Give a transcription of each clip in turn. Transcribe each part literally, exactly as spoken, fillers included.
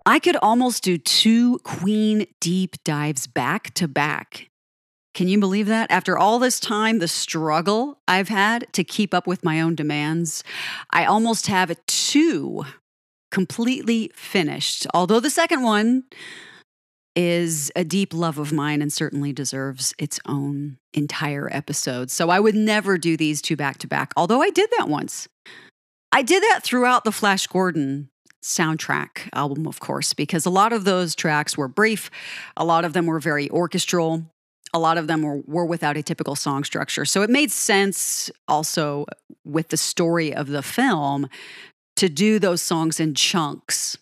I could almost do two Queen deep dives back to back. Can you believe that? After all this time, the struggle I've had to keep up with my own demands, I almost have two completely finished. Although the second one is a deep love of mine and certainly deserves its own entire episode. So I would never do these two back to back, although I did that once. I did that throughout the Flash Gordon soundtrack album, of course, because a lot of those tracks were brief. A lot of them were very orchestral. A lot of them were, were without a typical song structure. So it made sense also with the story of the film to do those songs in chunks.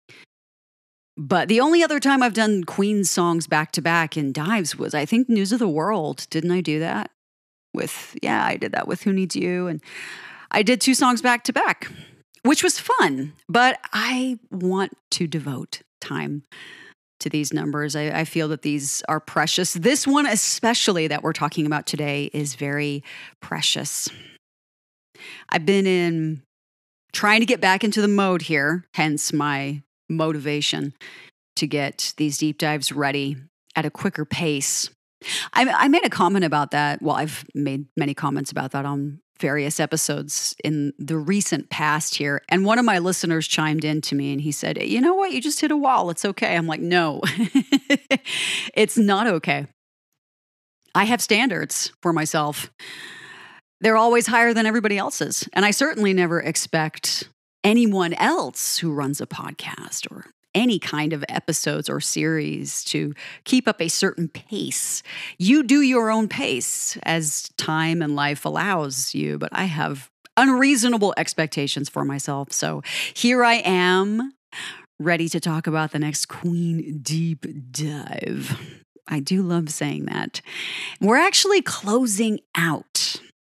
But the only other time I've done Queen songs back to back in dives was, I think, News of the World. Didn't I do that? With, yeah, I did that with Who Needs You. And I did two songs back to back, which was fun. But I want to devote time to these numbers. I, I feel that these are precious. This one especially that we're talking about today is very precious. I've been in trying to get back into the mode here, hence my motivation to get these deep dives ready at a quicker pace. I, I made a comment about that. Well, I've made many comments about that on various episodes in the recent past here. And one of my listeners chimed in to me and he said, you know what? You just hit a wall. It's okay. I'm like, no, it's not okay. I have standards for myself. They're always higher than everybody else's. And I certainly never expect anyone else who runs a podcast or any kind of episodes or series to keep up a certain pace. You do your own pace as time and life allows you, but I have unreasonable expectations for myself. So here I am, ready to talk about the next Queen deep dive. I do love saying that. We're actually closing out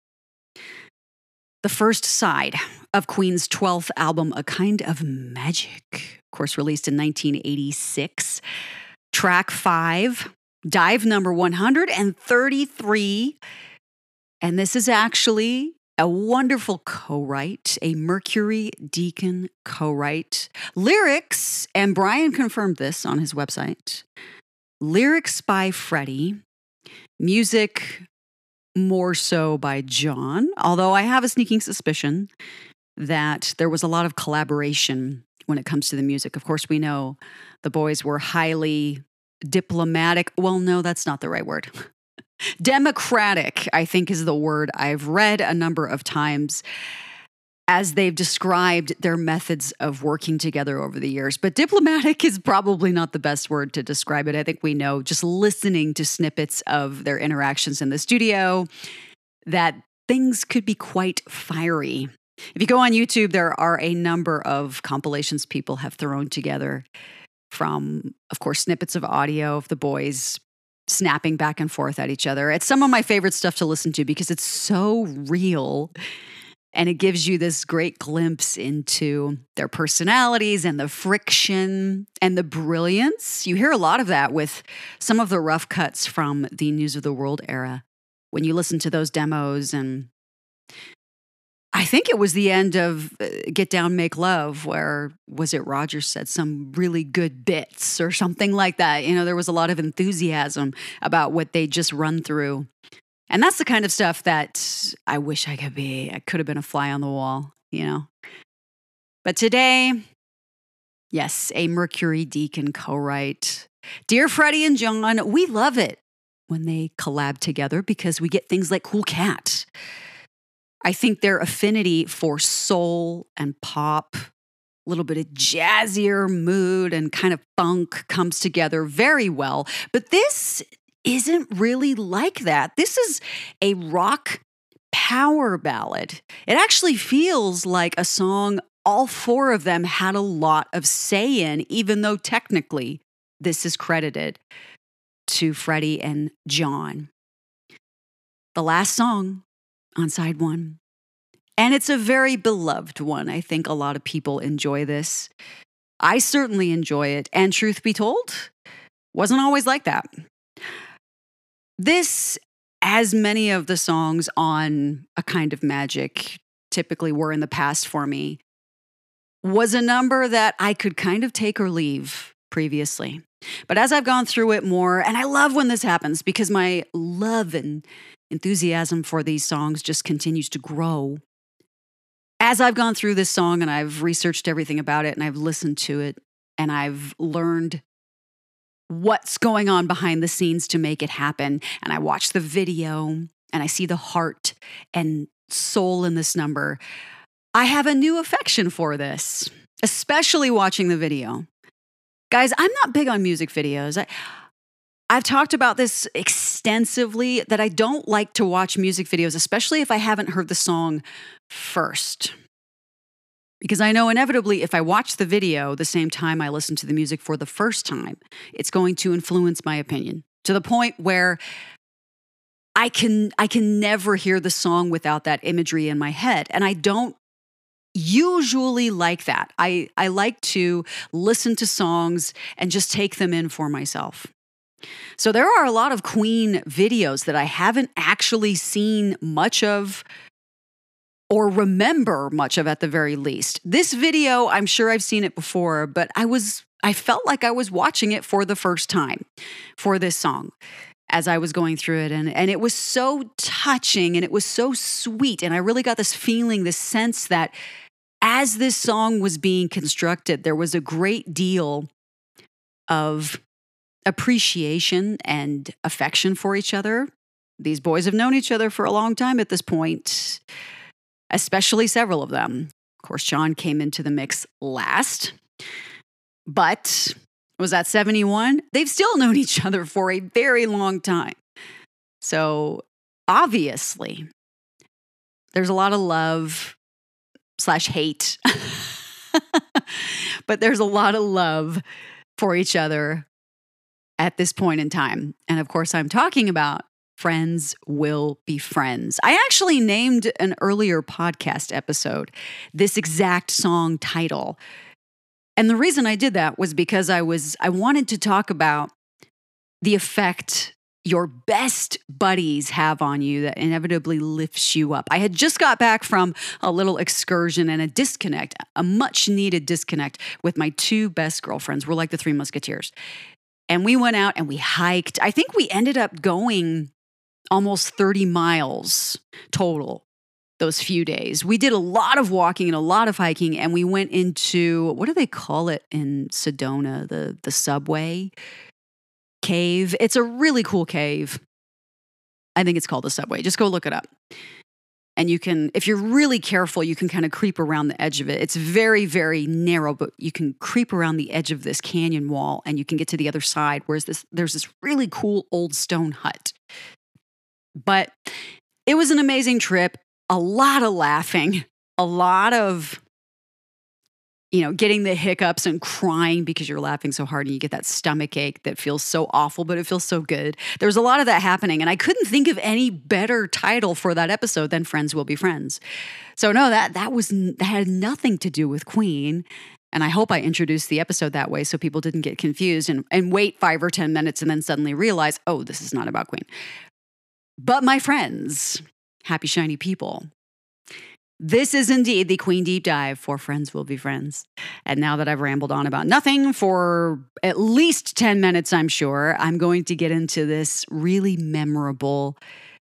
the first side of Queen's twelfth album, A Kind of Magic, of course, released in nineteen eighty-six. Track five, dive number one hundred thirty-three. And this is actually a wonderful co-write, a Mercury Deacon co-write. Lyrics, and Brian confirmed this on his website, lyrics by Freddie, music more so by John, although I have a sneaking suspicion that there was a lot of collaboration when it comes to the music. Of course, we know the boys were highly diplomatic. Well, no, that's not the right word. Democratic, I think, is the word I've read a number of times as they've described their methods of working together over the years. But diplomatic is probably not the best word to describe it. I think we know, just listening to snippets of their interactions in the studio, that things could be quite fiery. If you go on YouTube, there are a number of compilations people have thrown together from, of course, snippets of audio of the boys snapping back and forth at each other. It's some of my favorite stuff to listen to because it's so real. And it gives you this great glimpse into their personalities and the friction and the brilliance. You hear a lot of that with some of the rough cuts from the News of the World era. When you listen to those demos, and I think it was the end of Get Down, Make Love, where, was it Rogers said some really good bits or something like that. You know, there was a lot of enthusiasm about what they just run through. And that's the kind of stuff that I wish I could be. I could have been a fly on the wall, you know. But today, yes, a Mercury Deacon co-write. Dear Freddie and John, we love it when they collab together because we get things like Cool Cat. I think their affinity for soul and pop, a little bit of jazzier mood and kind of funk comes together very well. But this isn't really like that. This is a rock power ballad. It actually feels like a song all four of them had a lot of say in, even though technically this is credited to Freddie and John. The last song on side one. And it's a very beloved one. I think a lot of people enjoy this. I certainly enjoy it. And truth be told, wasn't always like that. This, as many of the songs on A Kind of Magic typically were in the past for me, was a number that I could kind of take or leave previously. But as I've gone through it more, and I love when this happens because my love and enthusiasm for these songs just continues to grow. As I've gone through this song and I've researched everything about it and I've listened to it and I've learned what's going on behind the scenes to make it happen, and I watch the video and I see the heart and soul in this number, I have a new affection for this, especially watching the video. Guys, I'm not big on music videos. I, I've talked about this extensively that I don't like to watch music videos, especially if I haven't heard the song first. Because I know inevitably if I watch the video the same time I listen to the music for the first time, it's going to influence my opinion to the point where I can I can never hear the song without that imagery in my head. And I don't usually like that. I, I like to listen to songs and just take them in for myself. So there are a lot of Queen videos that I haven't actually seen much of or remember much of at the very least. This video, I'm sure I've seen it before, but I was I felt like I was watching it for the first time for this song as I was going through it. And, and it was so touching and it was so sweet. And I really got this feeling, this sense that as this song was being constructed, there was a great deal of appreciation and affection for each other. These boys have known each other for a long time at this point, especially several of them. Of course, John came into the mix last, but was that seventy-one? They've still known each other for a very long time. So obviously, there's a lot of love slash hate, but there's a lot of love for each other at this point in time. And of course, I'm talking about Friends Will Be Friends. I actually named an earlier podcast episode this exact song title. And the reason I did that was because I was I wanted to talk about the effect your best buddies have on you that inevitably lifts you up. I had just got back from a little excursion and a disconnect, a much needed disconnect with my two best girlfriends. We're like the Three Musketeers. And we went out and we hiked. I think we ended up going almost thirty miles total those few days. We did a lot of walking and a lot of hiking, and we went into, what do they call it in Sedona? The, the subway cave. It's a really cool cave. I think it's called the Subway. Just go look it up. And you can, if you're really careful, you can kind of creep around the edge of it. It's very, very narrow, but you can creep around the edge of this canyon wall and you can get to the other side, whereas this, there's this really cool old stone hut. But it was an amazing trip. A lot of laughing, a lot of, you know, getting the hiccups and crying because you're laughing so hard and you get that stomach ache that feels so awful, but it feels so good. There was a lot of that happening, and I couldn't think of any better title for that episode than Friends Will Be Friends. So no, that that was that had nothing to do with Queen. And I hope I introduced the episode that way so people didn't get confused and, and wait five or ten minutes and then suddenly realize, oh, this is not about Queen. But my friends, happy, shiny people, this is indeed the Queen Deep Dive for Friends Will Be Friends. And now that I've rambled on about nothing for at least ten minutes, I'm sure, I'm going to get into this really memorable,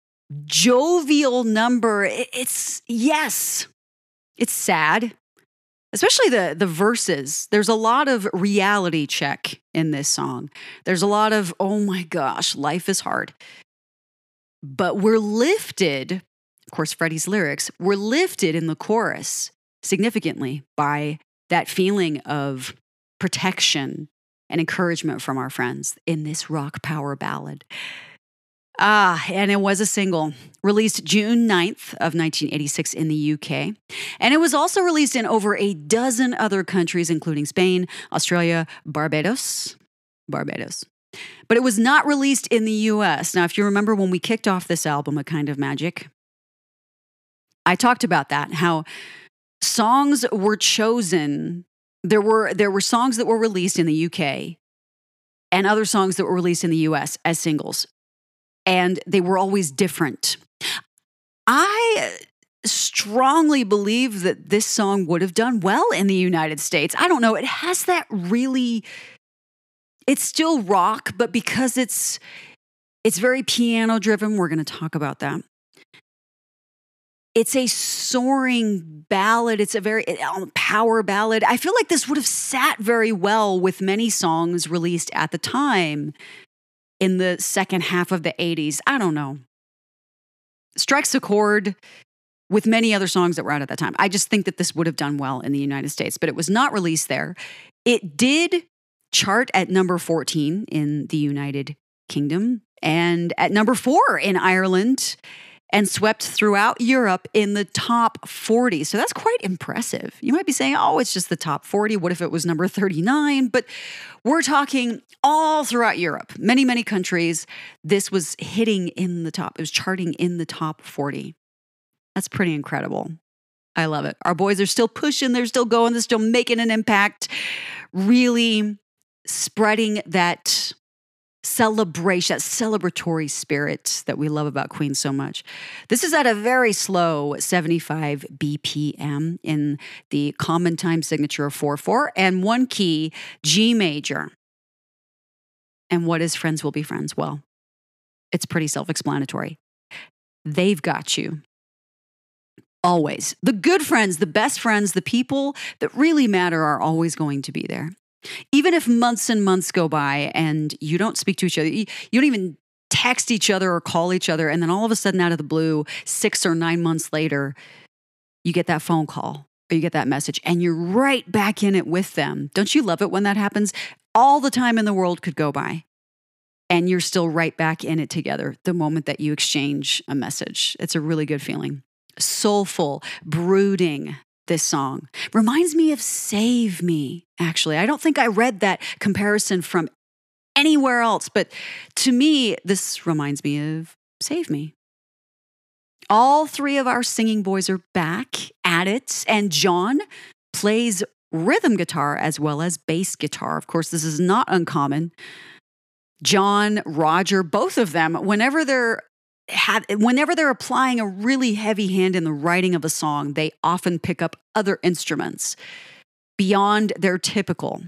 jovial number. It's, yes, it's sad, especially the, the verses. There's a lot of reality check in this song. There's a lot of, oh my gosh, life is hard. But we're lifted, of course, Freddie's lyrics, we're lifted in the chorus significantly by that feeling of protection and encouragement from our friends in this rock power ballad. Ah, and it was a single released June ninth of nineteen eighty-six in the U K. And it was also released in over a dozen other countries, including Spain, Australia, Barbados, Barbados. But it was not released in the U S. Now, if you remember when we kicked off this album, A Kind of Magic, I talked about that, how songs were chosen. There were, there were songs that were released in the U K and other songs that were released in the U S as singles. And they were always different. I strongly believe that this song would have done well in the United States. I don't know. It has that really, it's still rock, but because it's it's very piano driven, we're going to talk about that. It's a soaring ballad. It's a very um, power ballad. I feel like this would have sat very well with many songs released at the time in the second half of the eighties. I don't know. Strikes a chord with many other songs that were out at that time. I just think that this would have done well in the United States, but it was not released there. It did chart at number fourteen in the United Kingdom and at number four in Ireland, and swept throughout Europe in the top forty. So that's quite impressive. You might be saying, oh, it's just the top forty. What if it was number thirty-nine? But we're talking all throughout Europe, many, many countries. This was hitting in the top. It was charting in the top forty. That's pretty incredible. I love it. Our boys are still pushing. They're still going. They're still making an impact, really spreading that celebration, that celebratory spirit that we love about Queen so much. This is at a very slow seventy-five B P M in the common time signature of four four and one key, G major. And what is Friends Will Be Friends? Well, it's pretty self-explanatory. They've got you. Always. The good friends, the best friends, the people that really matter are always going to be there. Even if months and months go by and you don't speak to each other, you, you don't even text each other or call each other, and then all of a sudden out of the blue, six or nine months later, you get that phone call or you get that message and you're right back in it with them. Don't you love it when that happens? All the time in the world could go by and you're still right back in it together the moment that you exchange a message. It's a really good feeling. Soulful, brooding, this song. Reminds me of Save Me, actually. I don't think I read that comparison from anywhere else, but to me, this reminds me of Save Me. All three of our singing boys are back at it, and John plays rhythm guitar as well as bass guitar. Of course, this is not uncommon. John, Roger, both of them, whenever they're Have, whenever they're applying a really heavy hand in the writing of a song, they often pick up other instruments beyond their typical.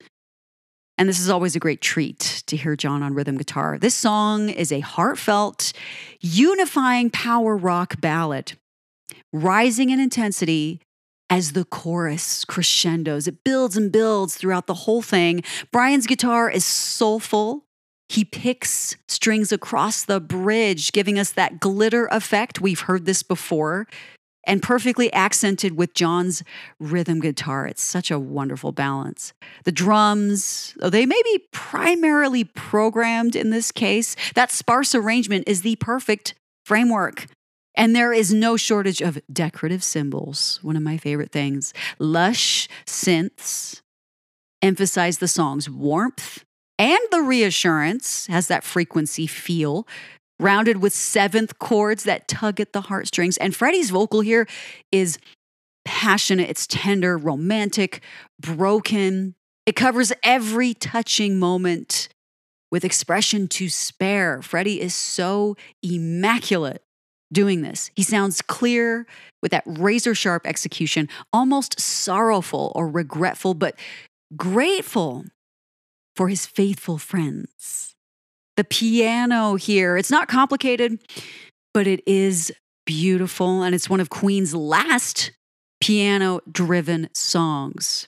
And this is always a great treat to hear John on rhythm guitar. This song is a heartfelt, unifying power rock ballad, rising in intensity as the chorus crescendos. It builds and builds throughout the whole thing. Brian's guitar is soulful. He picks strings across the bridge, giving us that glitter effect. We've heard this before, and perfectly accented with John's rhythm guitar. It's such a wonderful balance. The drums, though they may be primarily programmed in this case, that sparse arrangement is the perfect framework. And there is no shortage of decorative cymbals, one of my favorite things. Lush synths emphasize the song's warmth, and the reassurance has that frequency feel, rounded with seventh chords that tug at the heartstrings. And Freddie's vocal here is passionate, it's tender, romantic, broken. It covers every touching moment with expression to spare. Freddie is so immaculate doing this. He sounds clear with that razor-sharp execution, almost sorrowful or regretful, but grateful for his faithful friends. The piano here, it's not complicated, but it is beautiful, and it's one of Queen's last piano-driven songs,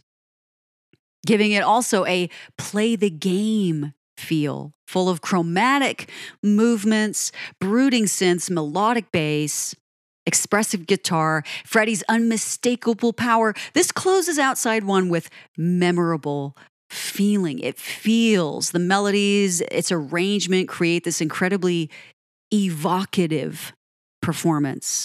giving it also a play the game feel, full of chromatic movements, brooding synths, melodic bass, expressive guitar, Freddie's unmistakable power. This closes out side one with memorable feeling. It feels the melodies, its arrangement create this incredibly evocative performance.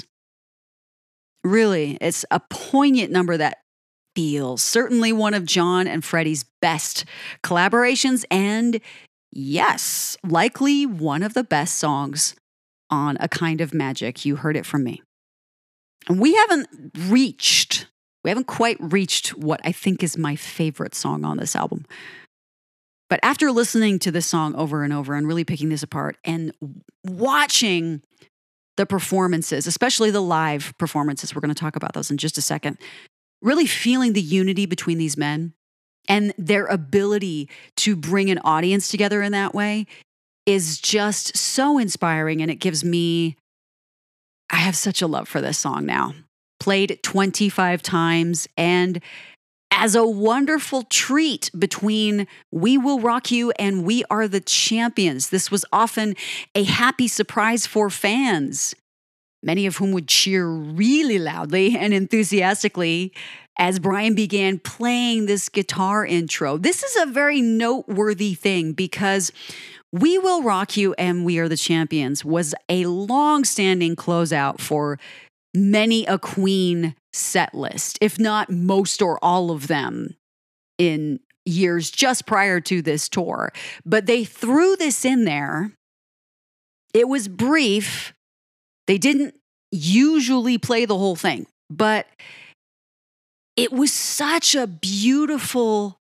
Really, it's a poignant number that feels certainly one of John and Freddie's best collaborations, and yes, likely one of the best songs on A Kind of Magic. You heard it from me. And we haven't reached We haven't quite reached what I think is my favorite song on this album. But after listening to this song over and over and really picking this apart and watching the performances, especially the live performances. We're going to talk about those in just a second. Really feeling the unity between these men and their ability to bring an audience together in that way is just so inspiring. And it gives me, I have such a love for this song now. Played twenty-five times, and as a wonderful treat between We Will Rock You and We Are the Champions. This was often a happy surprise for fans, many of whom would cheer really loudly and enthusiastically as Brian began playing this guitar intro. This is a very noteworthy thing because We Will Rock You and We Are the Champions was a long-standing closeout for many a Queen set list, if not most or all of them in years just prior to this tour. But they threw this in there. It was brief. They didn't usually play the whole thing, but it was such a beautiful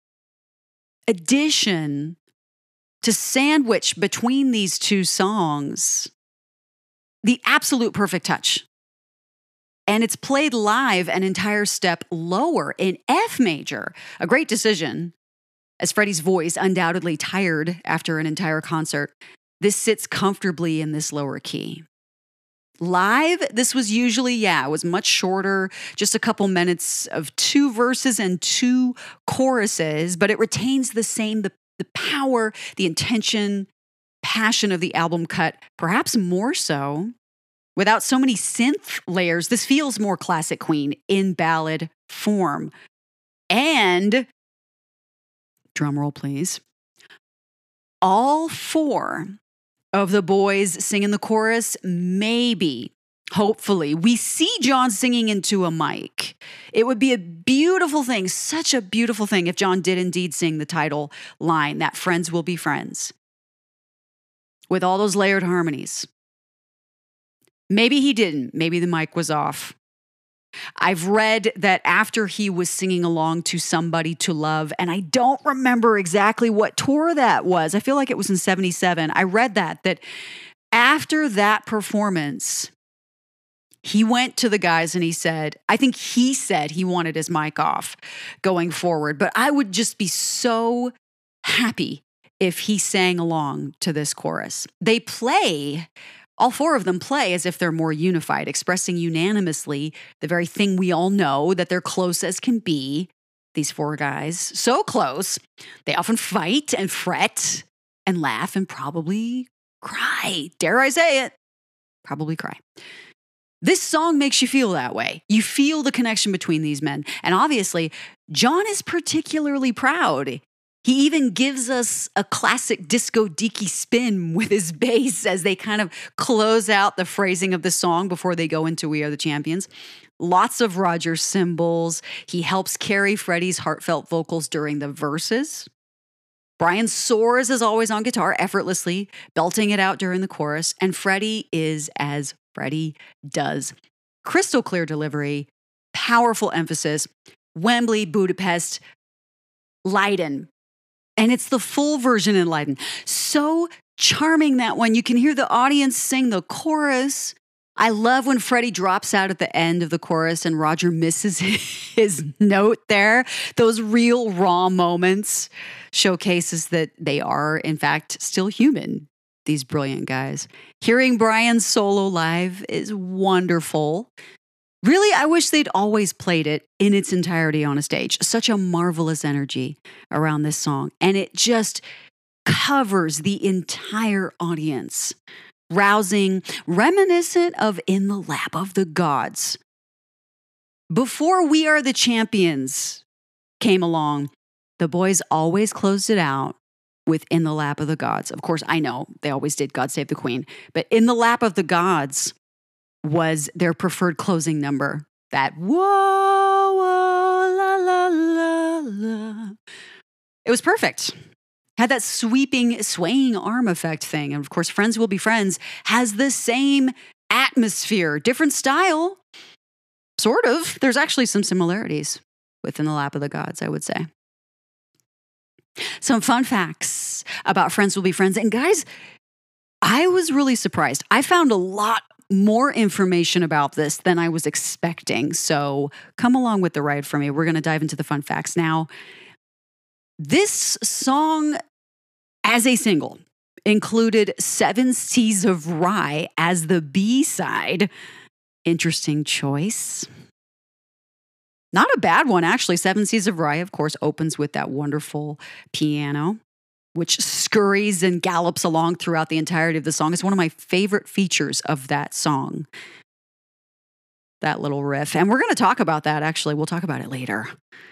addition to sandwich between these two songs. The absolute perfect touch. And it's played live an entire step lower in F major. A great decision, as Freddie's voice, undoubtedly tired after an entire concert, this sits comfortably in this lower key. Live, this was usually, yeah, it was much shorter, just a couple minutes of two verses and two choruses, but it retains the same, the, the power, the intention, passion of the album cut, perhaps more so. Without so many synth layers, this feels more classic Queen in ballad form. And, drumroll please, all four of the boys sing in the chorus, maybe, hopefully. We see John singing into a mic. It would be a beautiful thing, such a beautiful thing if John did indeed sing the title line, that friends will be friends, with all those layered harmonies. Maybe he didn't. Maybe the mic was off. I've read that after he was singing along to Somebody to Love, and I don't remember exactly what tour that was. I feel like it was in seventy-seven. I read that, that after that performance, he went to the guys and he said, I think he said he wanted his mic off going forward, but I would just be so happy if he sang along to this chorus. They play... All four of them play as if they're more unified, expressing unanimously the very thing we all know, that they're close as can be, these four guys. So close, they often fight and fret and laugh and probably cry. Dare I say it? Probably cry. This song makes you feel that way. You feel the connection between these men. And obviously, John is particularly proud. He even gives us a classic disco deaky spin with his bass as they kind of close out the phrasing of the song before they go into We Are the Champions. Lots of Roger cymbals. He helps carry Freddie's heartfelt vocals during the verses. Brian soars as always on guitar effortlessly, belting it out during the chorus. And Freddie is as Freddie does. Crystal clear delivery, powerful emphasis. Wembley, Budapest, Leiden. And it's the full version in Leiden. So charming, that one. You can hear the audience sing the chorus. I love when Freddie drops out at the end of the chorus and Roger misses his note there. Those real raw moments showcases that they are, in fact, still human, these brilliant guys. Hearing Brian's solo live is wonderful. Really, I wish they'd always played it in its entirety on a stage. Such a marvelous energy around this song. And it just covers the entire audience. Rousing, reminiscent of In the Lap of the Gods. Before We Are the Champions came along, the boys always closed it out with In the Lap of the Gods. Of course, I know they always did God Save the Queen, but In the Lap of the Gods was their preferred closing number. That whoa, whoa, la, la, la, la. It was perfect. Had that sweeping, swaying arm effect thing. And of course, Friends Will Be Friends has the same atmosphere, different style. Sort of. There's actually some similarities within the Lap of the Gods, I would say. Some fun facts about Friends Will Be Friends. And guys, I was really surprised. I found a lot more information about this than I was expecting. So come along with the ride for me. We're going to dive into the fun facts now. This song, as a single, included Seven Seas of Rye as the B-side. Interesting choice. Not a bad one, actually. Seven Seas of Rye, of course, opens with that wonderful piano, which scurries and gallops along throughout the entirety of the song. It's one of my favorite features of that song, that little riff. And we're going to talk about that, actually. We'll talk about it later.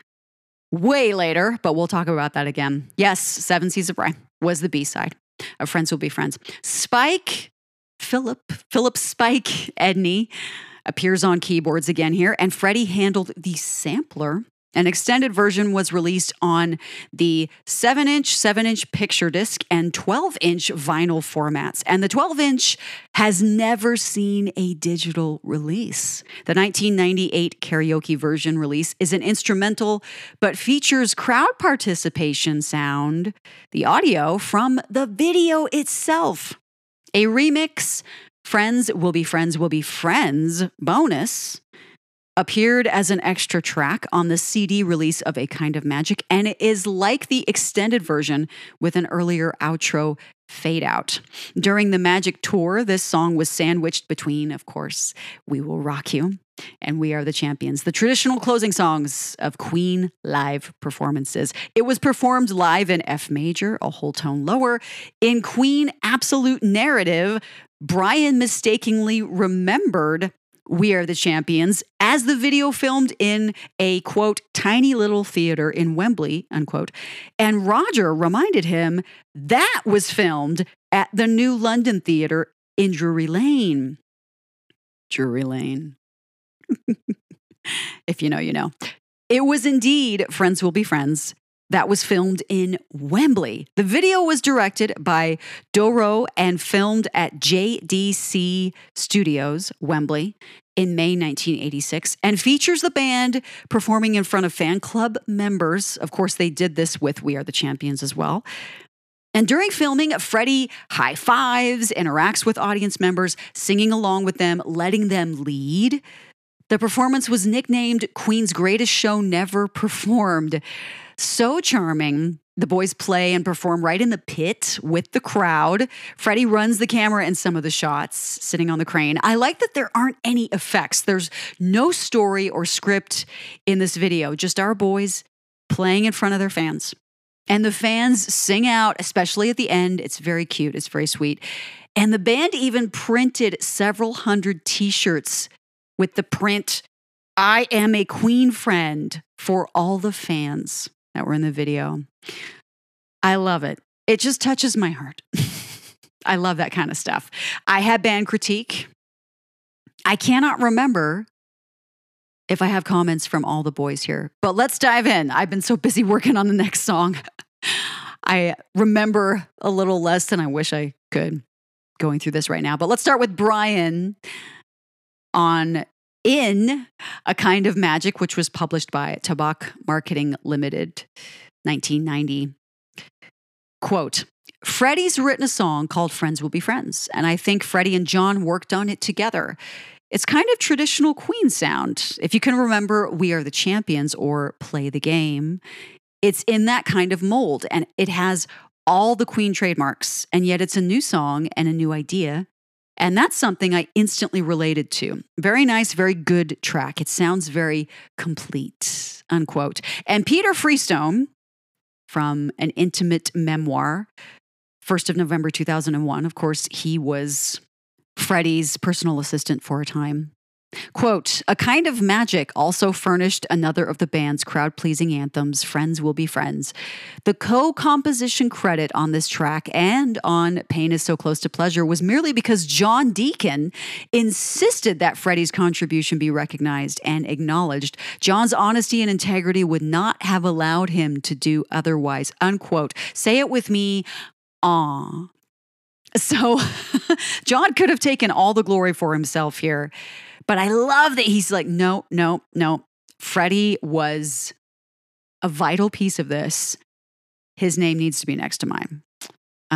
Way later, but we'll talk about that again. Yes, Seven Seas of Rye was the B-side of Friends Will Be Friends. Spike, Philip, Philip Spike Edney appears on keyboards again here, and Freddie handled the sampler. An extended version was released on the seven-inch, seven-inch picture disc and twelve-inch vinyl formats. And the twelve-inch has never seen a digital release. The nineteen ninety-eight karaoke version release is an instrumental, but features crowd participation sound, the audio from the video itself. A remix, Friends Will Be Friends Will Be Friends bonus, appeared as an extra track on the C D release of A Kind of Magic, and it is like the extended version with an earlier outro fade out. During the Magic tour, this song was sandwiched between, of course, We Will Rock You and We Are the Champions, the traditional closing songs of Queen live performances. It was performed live in F major, a whole tone lower. In Queen Absolute Narrative, Brian mistakenly remembered We Are the Champions as the video filmed in a, quote, tiny little theater in Wembley, unquote. And Roger reminded him that was filmed at the New London Theatre in Drury Lane. Drury Lane. If you know, you know. It was indeed Friends Will Be Friends that was filmed in Wembley. The video was directed by Doro and filmed at J D C Studios, Wembley, in May nineteen eighty-six, and features the band performing in front of fan club members. Of course, they did this with We Are the Champions as well. And during filming, Freddie high fives, interacts with audience members, singing along with them, letting them lead. The performance was nicknamed Queen's Greatest Show Never Performed. So charming. The boys play and perform right in the pit with the crowd. Freddie runs the camera in some of the shots, sitting on the crane. I like that there aren't any effects. There's no story or script in this video, just our boys playing in front of their fans. And the fans sing out, especially at the end. It's very cute. It's very sweet. And the band even printed several hundred t-shirts with the print, I am a Queen friend, for all the fans that were in the video. I love it. It just touches my heart. I love that kind of stuff. I had band critique. I cannot remember if I have comments from all the boys here, but let's dive in. I've been so busy working on the next song. I remember a little less than I wish I could going through this right now, but let's start with Brian on In A Kind of Magic, which was published by Tabak Marketing Limited, nineteen ninety. Quote, Freddie's written a song called Friends Will Be Friends, and I think Freddie and John worked on it together. It's kind of traditional Queen sound. If you can remember We Are the Champions or Play the Game, it's in that kind of mold, and it has all the Queen trademarks, and yet it's a new song and a new idea. And that's something I instantly related to. Very nice, very good track. It sounds very complete, unquote. And Peter Freestone, from An Intimate Memoir, first of November two thousand one, of course, he was Freddie's personal assistant for a time. Quote, A Kind of Magic also furnished another of the band's crowd-pleasing anthems, Friends Will Be Friends. The co-composition credit on this track and on Pain Is So Close to Pleasure was merely because John Deacon insisted that Freddie's contribution be recognized and acknowledged. John's honesty and integrity would not have allowed him to do otherwise, unquote. Say it with me, aw. So John could have taken all the glory for himself here. But I love that he's like, no, no, no. Freddie was a vital piece of this. His name needs to be next to mine. I love it.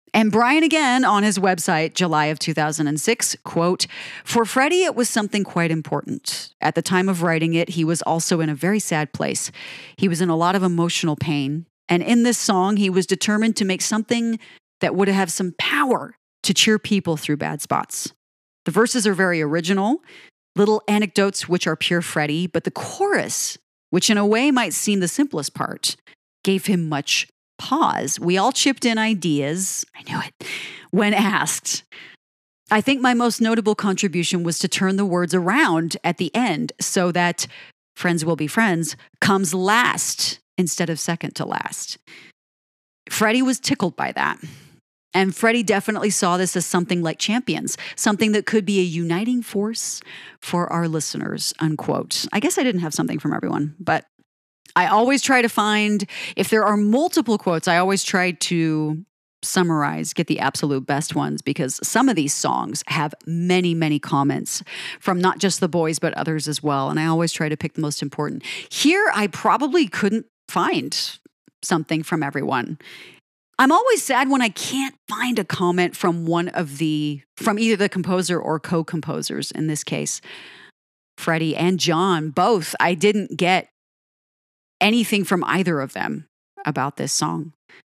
And Brian again on his website, July of two thousand six, quote, "For Freddie, it was something quite important. At the time of writing it, he was also in a very sad place. He was in a lot of emotional pain. And in this song, he was determined to make something that would have some power to cheer people through bad spots. The verses are very original, little anecdotes which are pure Freddie, but the chorus, which in a way might seem the simplest part, gave him much pause. We all chipped in ideas, I knew it, when asked. I think my most notable contribution was to turn the words around at the end so that friends will be friends comes last instead of second to last." Freddie was tickled by that. And Freddie definitely saw this as something like Champions, something that could be a uniting force for our listeners, unquote. I guess I didn't have something from everyone, but I always try to find, if there are multiple quotes, I always try to summarize, get the absolute best ones, because some of these songs have many, many comments from not just the boys, but others as well. And I always try to pick the most important. Here, I probably couldn't find something from everyone. I'm always sad when I can't find a comment from one of the, from either the composer or co-composers in this case, Freddie and John, both. I didn't get anything from either of them about this song.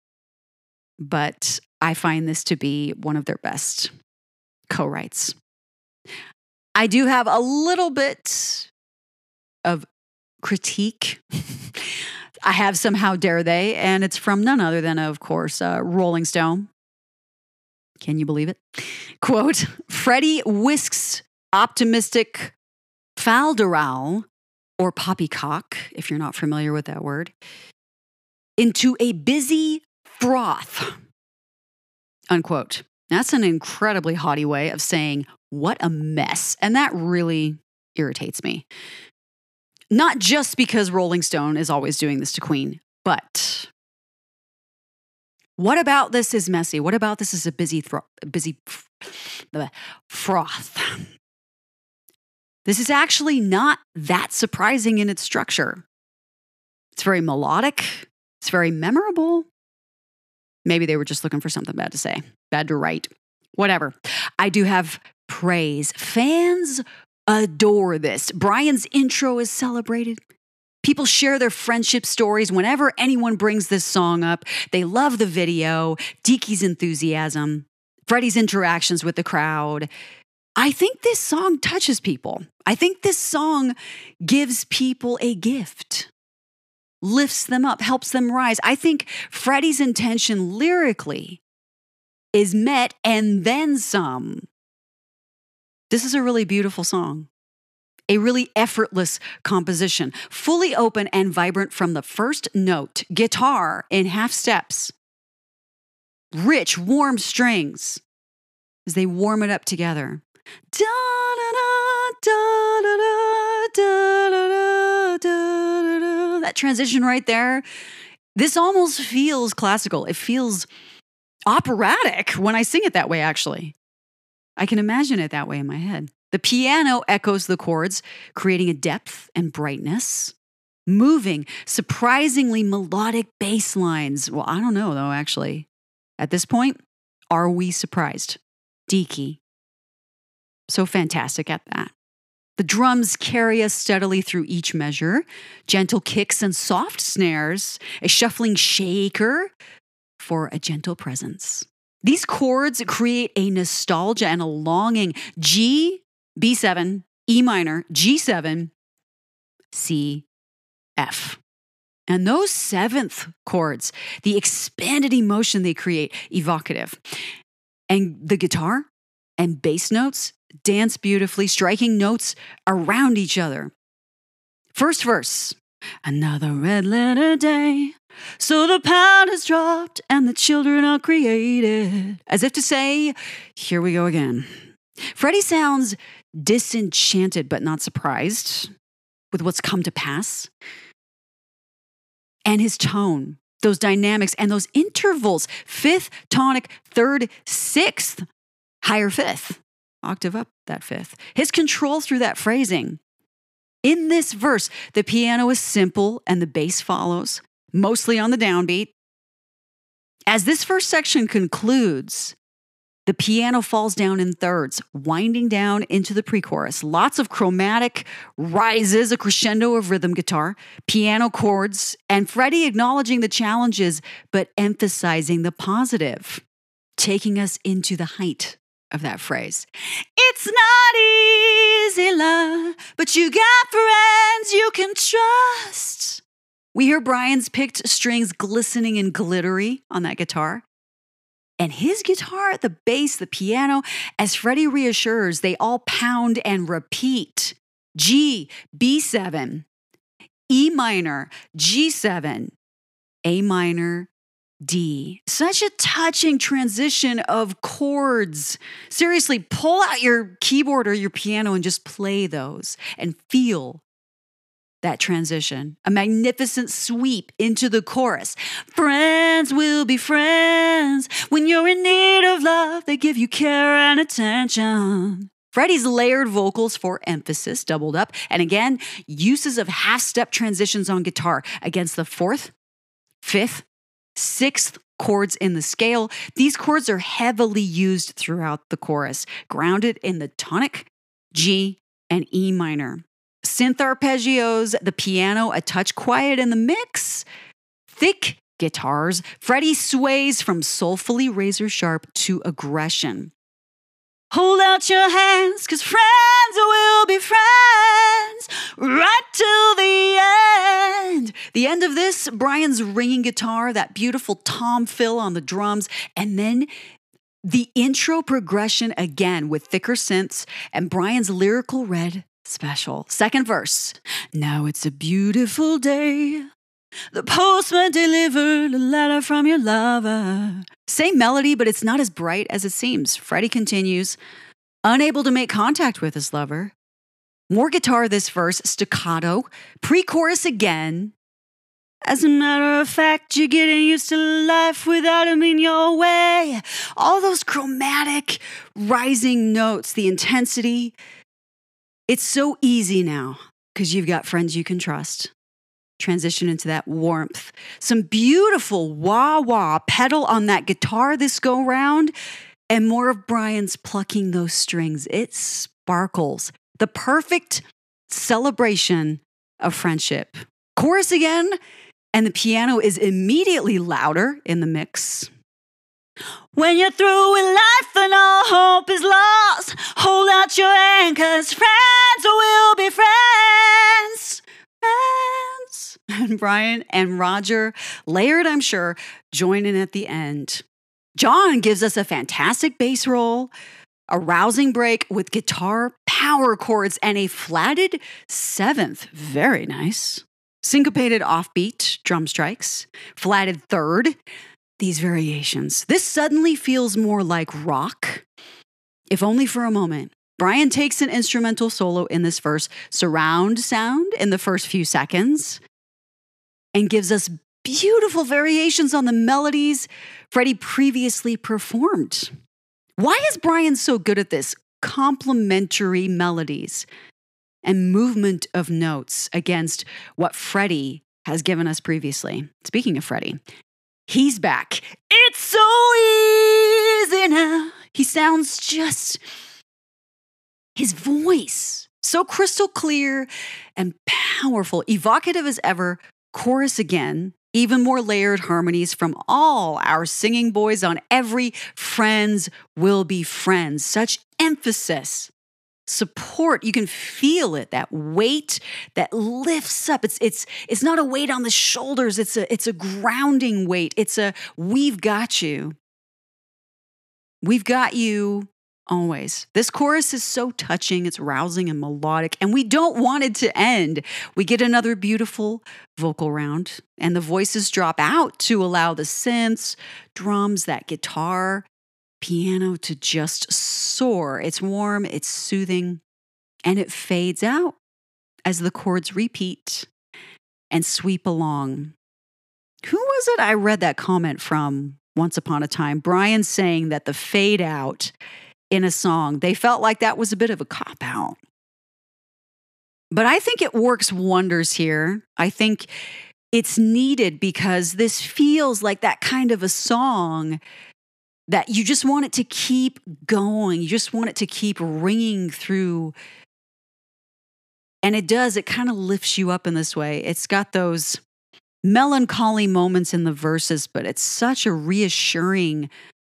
But I find this to be one of their best co-writes. I do have a little bit of critique. I have some How Dare They, and it's from none other than, of course, uh, Rolling Stone. Can you believe it? Quote, "Freddie whisks optimistic falderal, or poppycock, if you're not familiar with that word, into a busy froth," unquote. That's an incredibly haughty way of saying, what a mess. And that really irritates me. Not just because Rolling Stone is always doing this to Queen, but what about this is messy? What about this is a busy, thro- busy f- froth? This is actually not that surprising in its structure. It's very melodic. It's very memorable. Maybe they were just looking for something bad to say, bad to write, whatever. I do have praise. Fans adore this. Brian's intro is celebrated. People share their friendship stories whenever anyone brings this song up. They love the video, Deaky's enthusiasm, Freddie's interactions with the crowd. I think this song touches people. I think this song gives people a gift, lifts them up, helps them rise. I think Freddie's intention lyrically is met and then some. This is a really beautiful song, a really effortless composition, fully open and vibrant from the first note, guitar in half steps, rich, warm strings as they warm it up together. Da, da, da, da, da, da, da, da, da. That transition right there, this almost feels classical. It feels operatic when I sing it that way, actually. I can imagine it that way in my head. The piano echoes the chords, creating a depth and brightness. Moving, surprisingly melodic bass lines. Well, I don't know, though, actually. At this point, are we surprised? Deaky. So fantastic at that. The drums carry us steadily through each measure. Gentle kicks and soft snares. A shuffling shaker for a gentle presence. These chords create a nostalgia and a longing. G, B seven, E minor, G seven, C, F. And those seventh chords, the expanded emotion they create, evocative. And the guitar and bass notes dance beautifully, striking notes around each other. First verse, another red letter day. So the pound has dropped and the children are created. As if to say, here we go again. Freddie sounds disenchanted but not surprised with what's come to pass. And his tone, those dynamics and those intervals, fifth, tonic, third, sixth, higher fifth, octave up that fifth. His control through that phrasing. In this verse, the piano is simple and the bass follows, mostly on the downbeat. As this first section concludes, the piano falls down in thirds, winding down into the pre-chorus. Lots of chromatic rises, a crescendo of rhythm guitar, piano chords, and Freddie acknowledging the challenges, but emphasizing the positive, taking us into the height of that phrase. It's not easy, love, but you got friends you can trust. We hear Brian's picked strings glistening and glittery on that guitar. And his guitar, the bass, the piano, as Freddie reassures, they all pound and repeat. G, B seven, E minor, G seven, A minor, D. Such a touching transition of chords. Seriously, pull out your keyboard or your piano and just play those and feel that transition. A magnificent sweep into the chorus. Friends will be friends when you're in need of love. They give you care and attention. Freddie's layered vocals for emphasis doubled up. And again, uses of half-step transitions on guitar against the fourth, fifth, sixth chords in the scale. These chords are heavily used throughout the chorus, grounded in the tonic, G, and E minor. Synth arpeggios, the piano a touch quiet in the mix, thick guitars. Freddie sways from soulfully razor sharp to aggression. Hold out your hands, cause friends will be friends right till the end. The end of this, Brian's ringing guitar, that beautiful tom fill on the drums, and then the intro progression again with thicker synths and Brian's lyrical red special. Second verse. Now it's a beautiful day. The postman delivered a letter from your lover. Same melody, but it's not as bright as it seems. Freddie continues, unable to make contact with his lover. More guitar this verse, staccato, pre-chorus again. As a matter of fact, you're getting used to life without him in your way. All those chromatic rising notes, the intensity. It's so easy now because you've got friends you can trust. Transition into that warmth. Some beautiful wah-wah pedal on that guitar this go round, and more of Brian's plucking those strings. It sparkles. The perfect celebration of friendship. Chorus again, and the piano is immediately louder in the mix. When you're through with life and all hope is lost, hold out your hand, cause friends will be friends. Friends. And Brian and Roger, layered I'm sure, join in at the end. John gives us a fantastic bass roll, a rousing break with guitar power chords, and a flatted seventh. Very nice. Syncopated offbeat drum strikes, flatted third. These variations. This suddenly feels more like rock, if only for a moment. Brian takes an instrumental solo in this verse, surround sound in the first few seconds, and gives us beautiful variations on the melodies Freddie previously performed. Why is Brian so good at this? Complementary melodies and movement of notes against what Freddie has given us previously. Speaking of Freddie, he's back. It's so easy now. He sounds just, his voice, so crystal clear and powerful, evocative as ever. Chorus again, even more layered harmonies from all our singing boys on every friends will be friends. Such emphasis, support. You can feel it, that weight that lifts up. It's it's it's not a weight on the shoulders. It's a it's a grounding weight. It's a we've got you. We've got you always. This chorus is so touching. It's rousing and melodic, and we don't want it to end. We get another beautiful vocal round, and the voices drop out to allow the synths, drums, that guitar, piano to just soar. It's warm, it's soothing, and it fades out as the chords repeat and sweep along. Who was it I read that comment from once upon a time? Brian saying that the fade out in a song, they felt like that was a bit of a cop-out. But I think it works wonders here. I think it's needed because this feels like that kind of a song that you just want it to keep going. You just want it to keep ringing through. And it does. It kind of lifts you up in this way. It's got those melancholy moments in the verses, but it's such a reassuring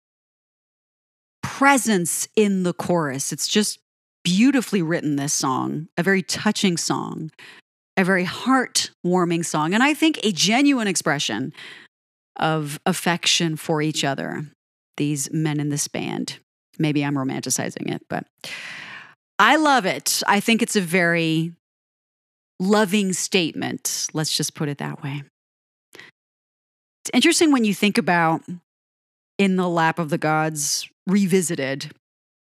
presence in the chorus. It's just beautifully written, this song, a very touching song, a very heartwarming song, and I think a genuine expression of affection for each other, these men in this band. Maybe I'm romanticizing it, but I love it. I think it's a very loving statement. Let's just put it that way. It's interesting when you think about In the Lap of the Gods Revisited.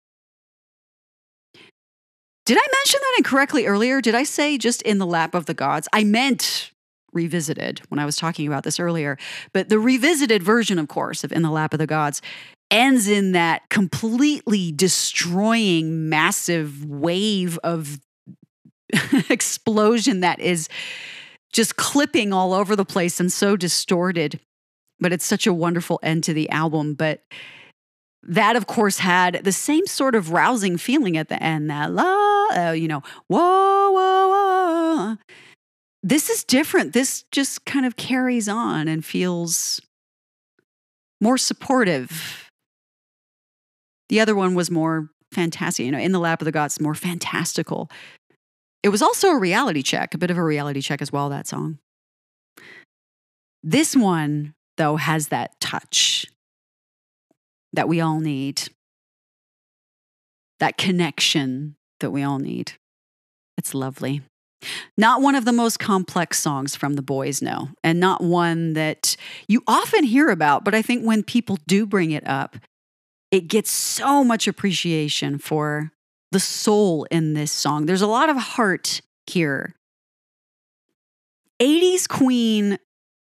Did I mention that incorrectly earlier? Did I say just In the Lap of the Gods? I meant Revisited when I was talking about this earlier. But the revisited version, of course, of In the Lap of the Gods ends in that completely destroying massive wave of explosion that is just clipping all over the place and so distorted. But it's such a wonderful end to the album. But that, of course, had the same sort of rousing feeling at the end. That la, uh, you know, whoa, whoa, whoa. This is different. This just kind of carries on and feels more supportive. The other one was more fantastic. You know, In the Lap of the Gods, more fantastical. It was also a reality check, a bit of a reality check as well, that song. This one, though, has that touch that we all need, that connection that we all need. It's lovely. Not one of the most complex songs from the boys, no, and not one that you often hear about, but I think when people do bring it up, it gets so much appreciation for the soul in this song. There's a lot of heart here. eighties Queen,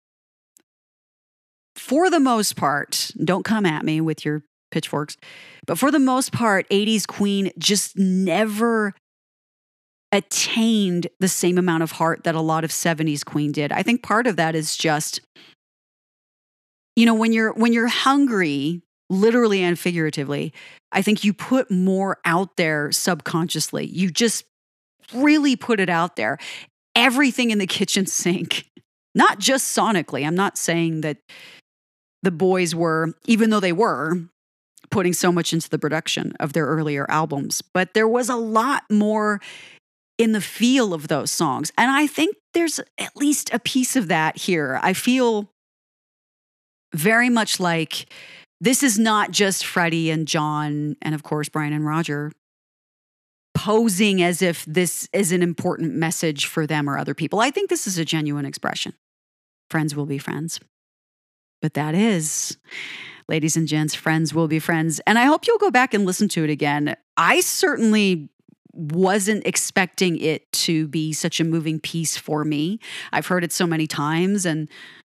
for the most part, don't come at me with your pitchforks, but for the most part, eighties Queen just never attained the same amount of heart that a lot of seventies Queen did. I think part of that is just, you know, when you're when you're hungry, literally and figuratively, I think you put more out there subconsciously. You just really put it out there. Everything in the kitchen sink, not just sonically. I'm not saying that the boys were, even though they were, putting so much into the production of their earlier albums, but there was a lot more in the feel of those songs. And I think there's at least a piece of that here. I feel very much like this is not just Freddie and John and, of course, Brian and Roger posing as if this is an important message for them or other people. I think this is a genuine expression. Friends will be friends. But that is, ladies and gents, friends will be friends. And I hope you'll go back and listen to it again. I certainly wasn't expecting it to be such a moving piece for me. I've heard it so many times, and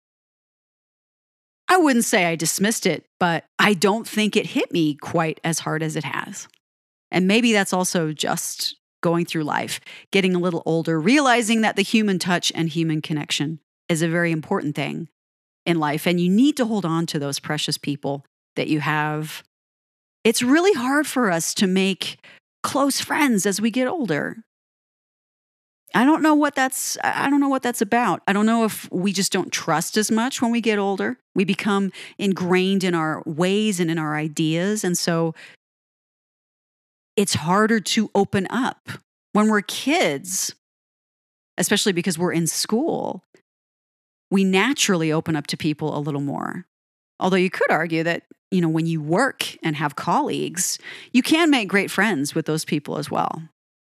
I wouldn't say I dismissed it, but I don't think it hit me quite as hard as it has. And maybe that's also just going through life, getting a little older, realizing that the human touch and human connection is a very important thing in life. And you need to hold on to those precious people that you have. It's really hard for us to make close friends as we get older. I don't know what that's I don't know what that's about. I don't know if we just don't trust as much when we get older. We become ingrained in our ways and in our ideas, and so it's harder to open up. When we're kids, especially because we're in school, we naturally open up to people a little more. Although you could argue that, you know, when you work and have colleagues, you can make great friends with those people as well.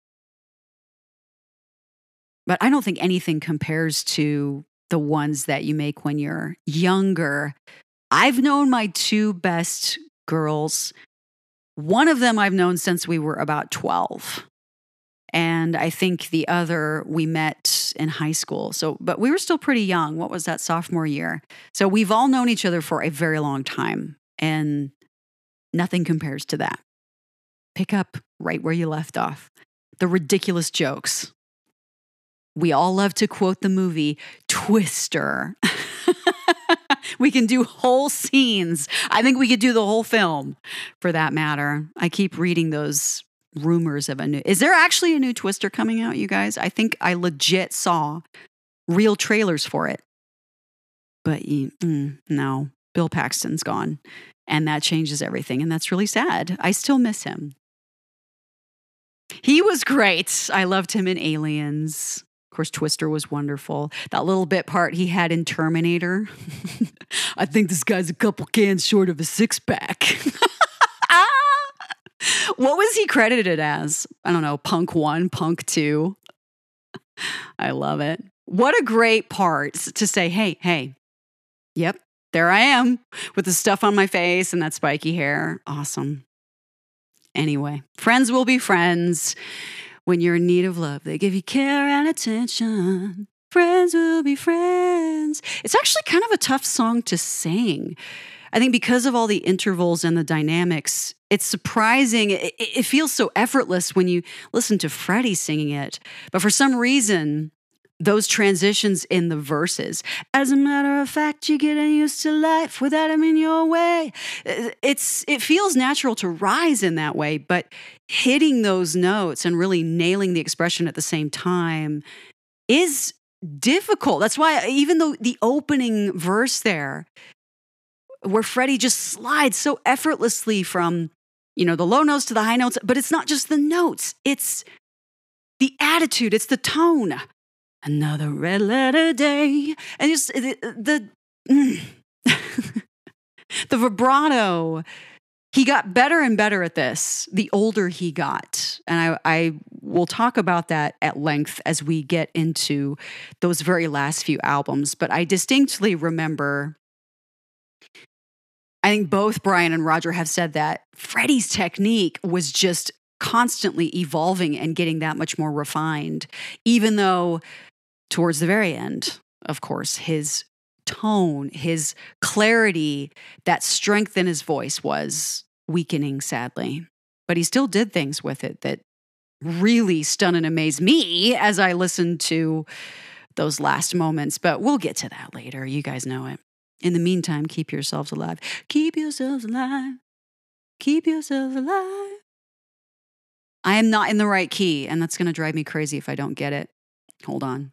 But I don't think anything compares to the ones that you make when you're younger. I've known my two best girls. One of them I've known since we were about twelve. And I think the other we met in high school. So, but we were still pretty young. What was that, sophomore year? So we've all known each other for a very long time. And nothing compares to that. Pick up right where you left off. The ridiculous jokes. We all love to quote the movie Twister. We can do whole scenes. I think we could do the whole film for that matter. I keep reading those rumors of a new. Is there actually a new Twister coming out, you guys? I think I legit saw real trailers for it. But mm, no, Bill Paxton's gone. And that changes everything. And that's really sad. I still miss him. He was great. I loved him in Aliens. Of course, Twister was wonderful. That little bit part he had in Terminator. I think this guy's a couple cans short of a six pack. What was he credited as? I don't know, Punk one, Punk two. I love it. What a great part to say, hey, hey, yep, there I am with the stuff on my face and that spiky hair. Awesome. Anyway, friends will be friends. When you're in need of love, they give you care and attention. Friends will be friends. It's actually kind of a tough song to sing. I think because of all the intervals and the dynamics, it's surprising. It, it feels so effortless when you listen to Freddie singing it. But for some reason, those transitions in the verses, as a matter of fact, you're getting used to life without him in your way. It's it feels natural to rise in that way, but hitting those notes and really nailing the expression at the same time is difficult. That's why even though the opening verse there, where Freddie just slides so effortlessly from, you know, the low notes to the high notes, but it's not just the notes, it's the attitude, it's the tone. Another red letter day. And just the, the, the vibrato. He got better and better at this the older he got. And I, I will talk about that at length as we get into those very last few albums. But I distinctly remember, I think both Brian and Roger have said that Freddie's technique was just constantly evolving and getting that much more refined, even though towards the very end, of course, his tone, his clarity, that strength in his voice was weakening, sadly. But he still did things with it that really stunned and amazed me as I listened to those last moments. But we'll get to that later. You guys know it. In the meantime, keep yourselves alive. Keep yourselves alive. Keep yourselves alive. I am not in the right key, and that's going to drive me crazy if I don't get it. Hold on.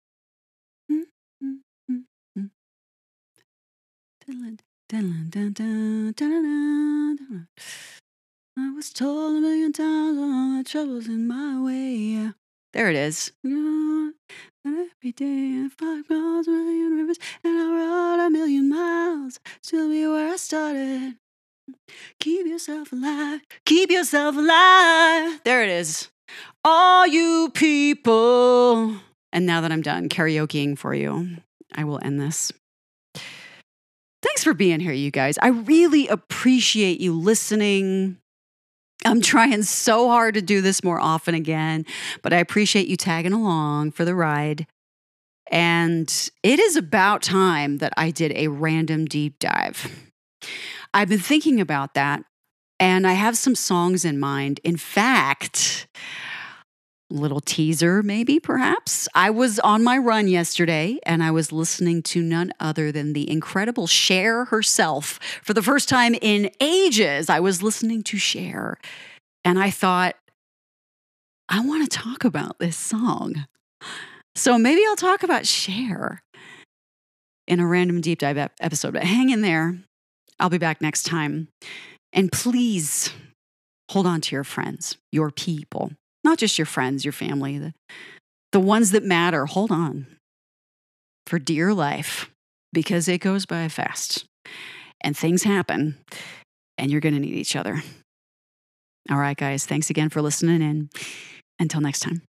I was told a million times all the troubles in my way. There it is. Every day I five miles, a million rivers, and I rode a million miles to be where I started. Keep yourself alive. Keep yourself alive. There it is. All you people. And now that I'm done karaokeing for you, I will end this. Thanks for being here, you guys. I really appreciate you listening. I'm trying so hard to do this more often again, but I appreciate you tagging along for the ride. And it is about time that I did a random deep dive. I've been thinking about that, and I have some songs in mind. In fact, little teaser, maybe, perhaps. I was on my run yesterday, and I was listening to none other than the incredible Cher herself. For the first time in ages, I was listening to Cher, and I thought, I want to talk about this song. So maybe I'll talk about Cher in a random deep dive ep- episode. But hang in there. I'll be back next time. And please hold on to your friends, your people. Not just your friends, your family, the, the ones that matter. Hold on for dear life, because it goes by fast and things happen and you're going to need each other. All right, guys, thanks again for listening in. Until next time.